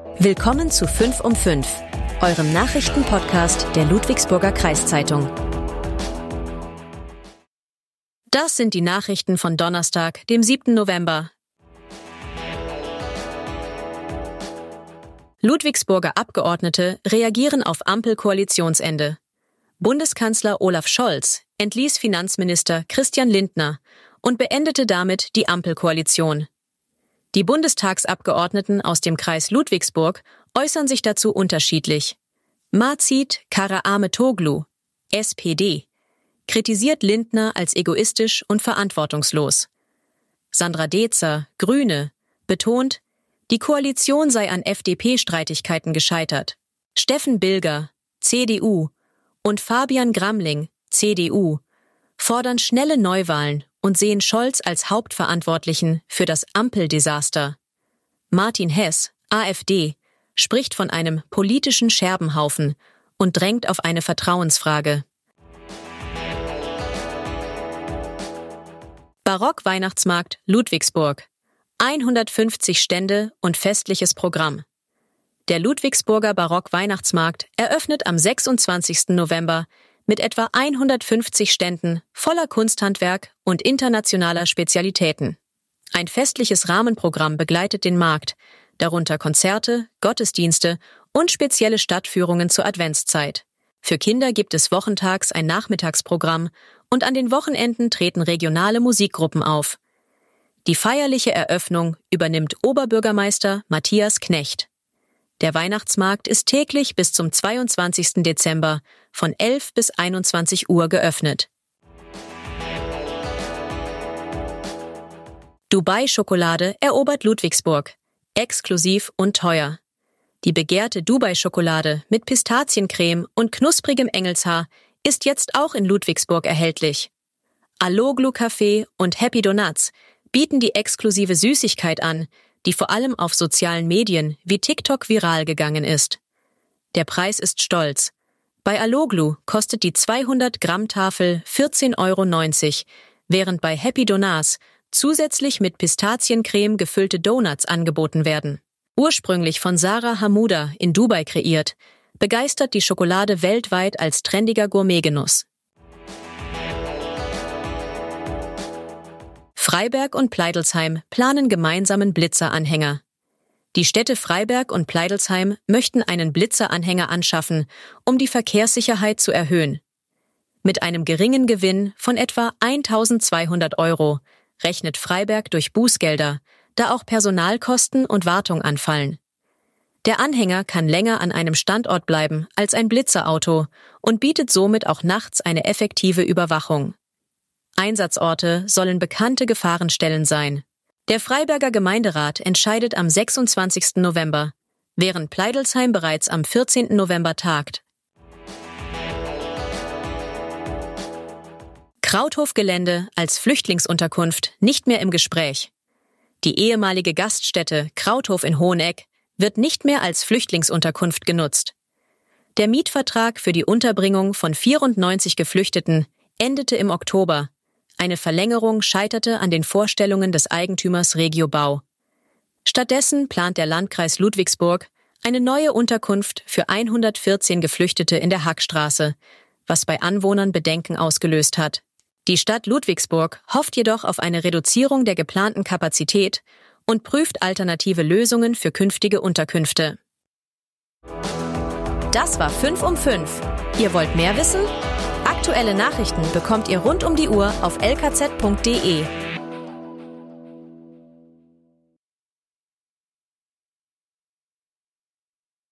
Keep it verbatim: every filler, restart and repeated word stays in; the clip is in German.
Willkommen zu fünf um fünf, eurem Nachrichtenpodcast der Ludwigsburger Kreiszeitung. Das sind die Nachrichten von Donnerstag, dem siebten November. Ludwigsburger Abgeordnete reagieren auf Ampel-Koalitionsende. Bundeskanzler Olaf Scholz entließ Finanzminister Christian Lindner und beendete damit die Ampelkoalition. Die Bundestagsabgeordneten aus dem Kreis Ludwigsburg äußern sich dazu unterschiedlich. Macit Karaağmetoglu, S P D, kritisiert Lindner als egoistisch und verantwortungslos. Sandra Dezer, Grüne, betont, die Koalition sei an F D P-Streitigkeiten gescheitert. Steffen Bilger, C D U, und Fabian Gramling, C D U, fordern schnelle Neuwahlen und sehen Scholz als Hauptverantwortlichen für das Ampeldesaster. Martin Hess, A f D, spricht von einem politischen Scherbenhaufen und drängt auf eine Vertrauensfrage. Barock-Weihnachtsmarkt Ludwigsburg. hundertfünfzig Stände und festliches Programm. Der Ludwigsburger Barock-Weihnachtsmarkt eröffnet am sechsundzwanzigsten November mit etwa hundertfünfzig Ständen voller Kunsthandwerk und internationaler Spezialitäten. Ein festliches Rahmenprogramm begleitet den Markt, darunter Konzerte, Gottesdienste und spezielle Stadtführungen zur Adventszeit. Für Kinder gibt es wochentags ein Nachmittagsprogramm und an den Wochenenden treten regionale Musikgruppen auf. Die feierliche Eröffnung übernimmt Oberbürgermeister Matthias Knecht. Der Weihnachtsmarkt ist täglich bis zum zweiundzwanzigsten Dezember von elf bis einundzwanzig Uhr geöffnet. Dubai-Schokolade erobert Ludwigsburg. Exklusiv und teuer. Die begehrte Dubai-Schokolade mit Pistaziencreme und knusprigem Engelshaar ist jetzt auch in Ludwigsburg erhältlich. Aloglu Café und Happy Donuts bieten die exklusive Süßigkeit an, die vor allem auf sozialen Medien wie TikTok viral gegangen ist. Der Preis ist stolz. Bei Aloglu kostet die zweihundert Gramm Tafel vierzehn Euro neunzig, während bei Happy Donuts zusätzlich mit Pistaziencreme gefüllte Donuts angeboten werden. Ursprünglich von Sarah Hamuda in Dubai kreiert, begeistert die Schokolade weltweit als trendiger Gourmetgenuss. Freiberg und Pleidelsheim planen gemeinsamen Blitzer-Anhänger. Die Städte Freiberg und Pleidelsheim möchten einen Blitzer-Anhänger anschaffen, um die Verkehrssicherheit zu erhöhen. Mit einem geringen Gewinn von etwa eintausendzweihundert Euro rechnet Freiberg durch Bußgelder, da auch Personalkosten und Wartung anfallen. Der Anhänger kann länger an einem Standort bleiben als ein Blitzerauto und bietet somit auch nachts eine effektive Überwachung. Einsatzorte sollen bekannte Gefahrenstellen sein. Der Freiberger Gemeinderat entscheidet am sechsundzwanzigsten November, während Pleidelsheim bereits am vierzehnten November tagt. Krauthofgelände als Flüchtlingsunterkunft nicht mehr im Gespräch. Die ehemalige Gaststätte Krauthof in Hoheneck wird nicht mehr als Flüchtlingsunterkunft genutzt. Der Mietvertrag für die Unterbringung von vierundneunzig Geflüchteten endete im Oktober. Eine Verlängerung scheiterte an den Vorstellungen des Eigentümers Regiobau. Stattdessen plant der Landkreis Ludwigsburg eine neue Unterkunft für hundertvierzehn Geflüchtete in der Hackstraße, was bei Anwohnern Bedenken ausgelöst hat. Die Stadt Ludwigsburg hofft jedoch auf eine Reduzierung der geplanten Kapazität und prüft alternative Lösungen für künftige Unterkünfte. Das war fünf um fünf. Ihr wollt mehr wissen? Aktuelle Nachrichten bekommt ihr rund um die Uhr auf l k z punkt d e.